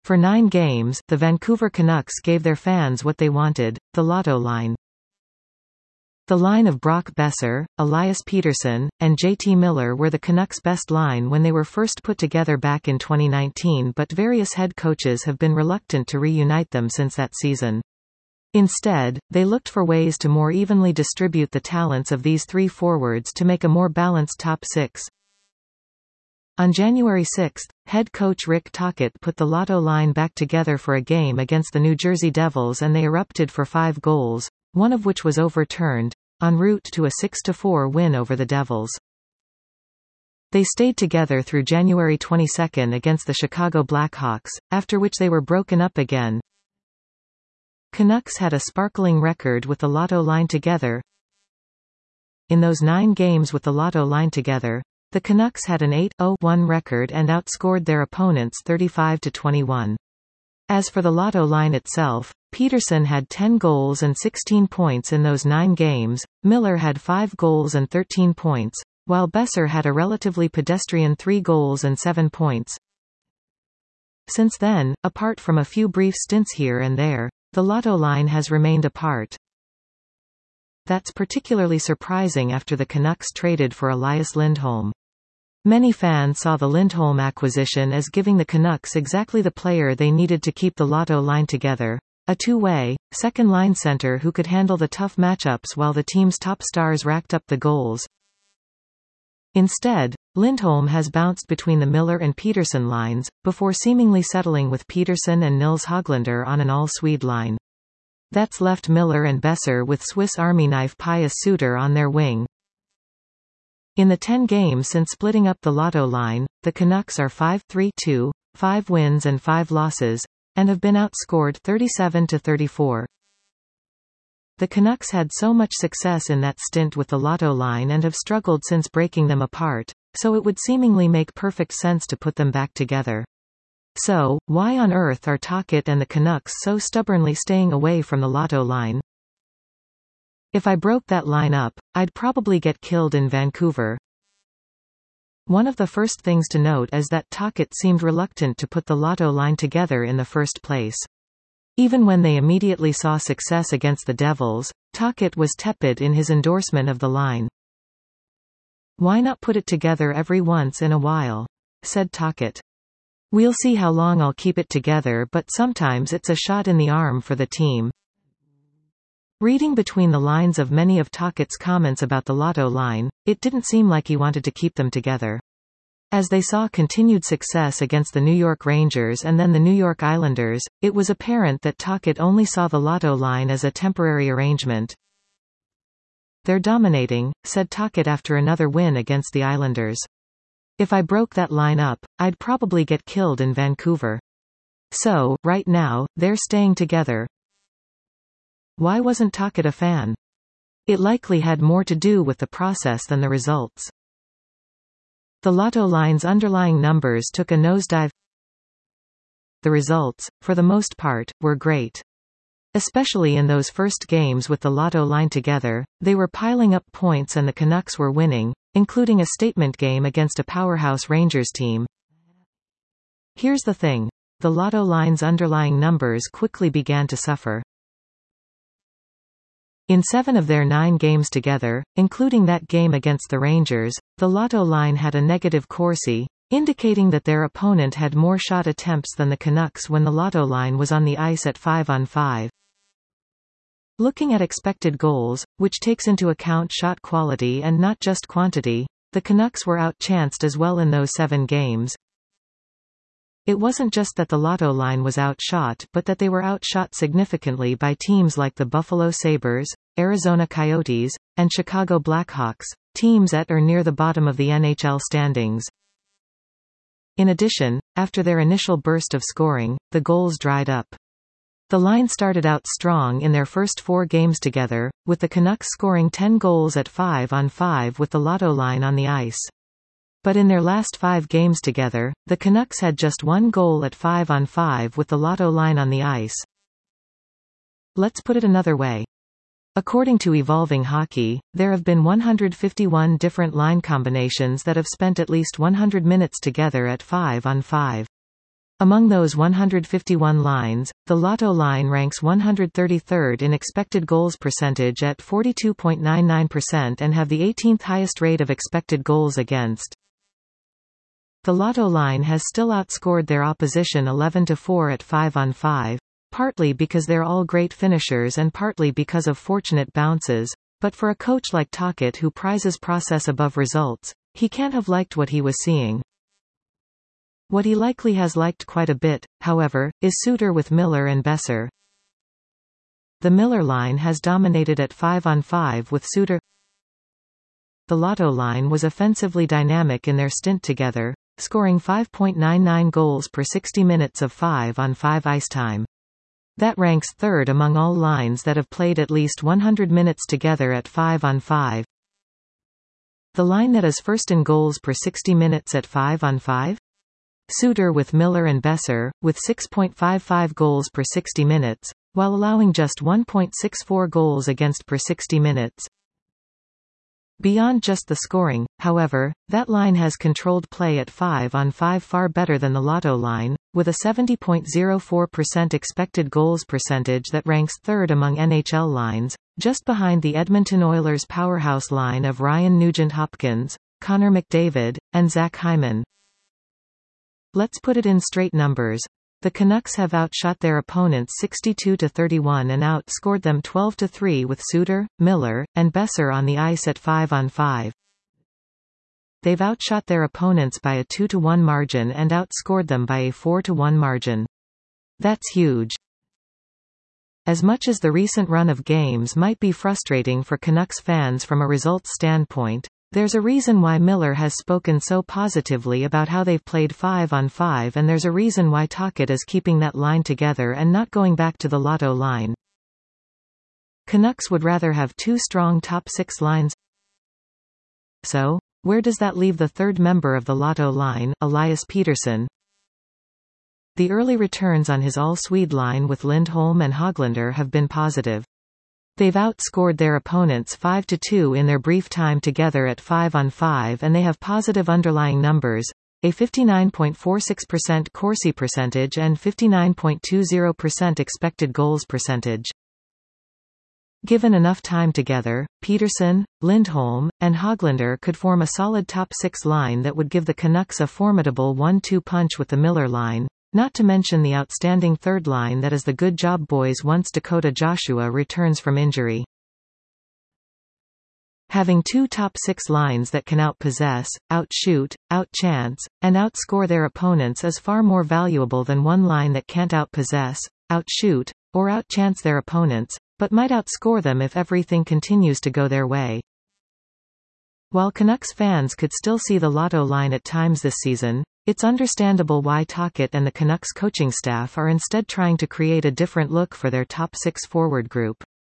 For 9 games, the Vancouver Canucks gave their fans what they wanted, the Lotto line. The line of Brock Boeser, Elias Pettersson, and JT Miller were the Canucks' best line when they were first put together back in 2019, but various head coaches have been reluctant to reunite them since that season. Instead, they looked for ways to more evenly distribute the talents of these 3 forwards to make a more balanced top 6. On January 6, head coach Rick Tocchet put the Lotto line back together for a game against the New Jersey Devils, and they erupted for 5 goals, one of which was overturned, en route to a 6-4 win over the Devils. They stayed together through January 22 against the Chicago Blackhawks, after which they were broken up again. Canucks had a sparkling record with the Lotto line together. In those 9 games with the Lotto line together, the Canucks had an 8-0-1 record and outscored their opponents 35-21. As for the Lotto line itself, Pettersson had 10 goals and 16 points in those 9 games, Miller had 5 goals and 13 points, while Boeser had a relatively pedestrian 3 goals and 7 points. Since then, apart from a few brief stints here and there, the Lotto line has remained apart. That's particularly surprising after the Canucks traded for Elias Lindholm. Many fans saw the Lindholm acquisition as giving the Canucks exactly the player they needed to keep the Lotto line together, a two-way, second-line center who could handle the tough matchups while the team's top stars racked up the goals. Instead, Lindholm has bounced between the Miller and Pettersson lines, before seemingly settling with Pettersson and Nils Höglander on an all-Swede line. That's left Miller and Boeser with Swiss Army knife Pius Suter on their wing. In the 10 games since splitting up the Lotto line, the Canucks are 5-3-2, 5 wins and 5 losses, and have been outscored 37-34. The Canucks had so much success in that stint with the Lotto line and have struggled since breaking them apart, so it would seemingly make perfect sense to put them back together. So, why on earth are Tocchet and the Canucks so stubbornly staying away from the Lotto line? If I broke that line up, I'd probably get killed in Vancouver. One of the first things to note is that Tocchet seemed reluctant to put the Lotto line together in the first place. Even when they immediately saw success against the Devils, Tocchet was tepid in his endorsement of the line. "Why not put it together every once in a while?" said Tocchet. "We'll see how long I'll keep it together, but sometimes it's a shot in the arm for the team." Reading between the lines of many of Tocchet's comments about the Lotto line, it didn't seem like he wanted to keep them together. As they saw continued success against the New York Rangers and then the New York Islanders, it was apparent that Tocchet only saw the Lotto line as a temporary arrangement. "They're dominating," said Tocchet after another win against the Islanders. "If I broke that line up, I'd probably get killed in Vancouver. So, right now, they're staying together." Why wasn't Tocchet a fan? It likely had more to do with the process than the results. The Lotto line's underlying numbers took a nosedive. The results, for the most part, were great. Especially in those first games with the Lotto line together, they were piling up points and the Canucks were winning, including a statement game against a powerhouse Rangers team. Here's the thing. The Lotto line's underlying numbers quickly began to suffer. In 7 of their 9 games together, including that game against the Rangers, the Lotto line had a negative Corsi, indicating that their opponent had more shot attempts than the Canucks when the Lotto line was on the ice at 5-on-5. Looking at expected goals, which takes into account shot quality and not just quantity, the Canucks were outchanced as well in those 7 games. It wasn't just that the Lotto line was outshot, but that they were outshot significantly by teams like the Buffalo Sabres, Arizona Coyotes, and Chicago Blackhawks, teams at or near the bottom of the NHL standings. In addition, after their initial burst of scoring, the goals dried up. The line started out strong in their first 4 games together, with the Canucks scoring 10 goals at 5-on-5 with the Lotto line on the ice. But in their last 5 games together, the Canucks had just 1 goal at 5-on-5 with the Lotto line on the ice. Let's put it another way. According to Evolving Hockey, there have been 151 different line combinations that have spent at least 100 minutes together at 5-on-5. Among those 151 lines, the Lotto line ranks 133rd in expected goals percentage at 42.99% and have the 18th highest rate of expected goals against. The Lotto line has still outscored their opposition 11-4 at 5-on-5, partly because they're all great finishers and partly because of fortunate bounces, but for a coach like Tocchet who prizes process above results, he can't have liked what he was seeing. What he likely has liked quite a bit, however, is Suter with Miller and Besser. The Miller line has dominated at 5-on-5 with Suter. The Lotto line was offensively dynamic in their stint together, scoring 5.99 goals per 60 minutes of 5-on-5 ice time. That ranks third among all lines that have played at least 100 minutes together at 5-on-5. The line that is first in goals per 60 minutes at 5-on-5? Suter with Miller and Besser, with 6.55 goals per 60 minutes, while allowing just 1.64 goals against per 60 minutes. Beyond just the scoring, however, that line has controlled play at 5-on-5 far better than the Lotto line, with a 70.04% expected goals percentage that ranks third among NHL lines, just behind the Edmonton Oilers' powerhouse line of Ryan Nugent-Hopkins, Connor McDavid, and Zach Hyman. Let's put it in straight numbers. The Canucks have outshot their opponents 62-31 and outscored them 12-3 with Suter, Miller, and Besser on the ice at 5-on-5. They've outshot their opponents by a 2-1 margin and outscored them by a 4-1 margin. That's huge. As much as the recent run of games might be frustrating for Canucks fans from a results standpoint, there's a reason why Miller has spoken so positively about how they've played 5-on-5, and there's a reason why Tocchet is keeping that line together and not going back to the Lotto line. Canucks would rather have two strong top six lines. So, where does that leave the third member of the Lotto line, Elias Pettersson? The early returns on his all-Swede line with Lindholm and Höglander have been positive. They've outscored their opponents 5-2 in their brief time together at 5-on-5, and they have positive underlying numbers, a 59.46% Corsi percentage and 59.20% expected goals percentage. Given enough time together, Pettersson, Lindholm, and Höglander could form a solid top six line that would give the Canucks a formidable 1-2 punch with the Miller line. Not to mention the outstanding third line that is the good job boys once Dakota Joshua returns from injury. Having two top six lines that can outpossess, outshoot, outchance, and outscore their opponents is far more valuable than one line that can't outpossess, outshoot, or outchance their opponents, but might outscore them if everything continues to go their way. While Canucks fans could still see the Lotto line at times this season, it's understandable why Tocchet and the Canucks coaching staff are instead trying to create a different look for their top six forward group.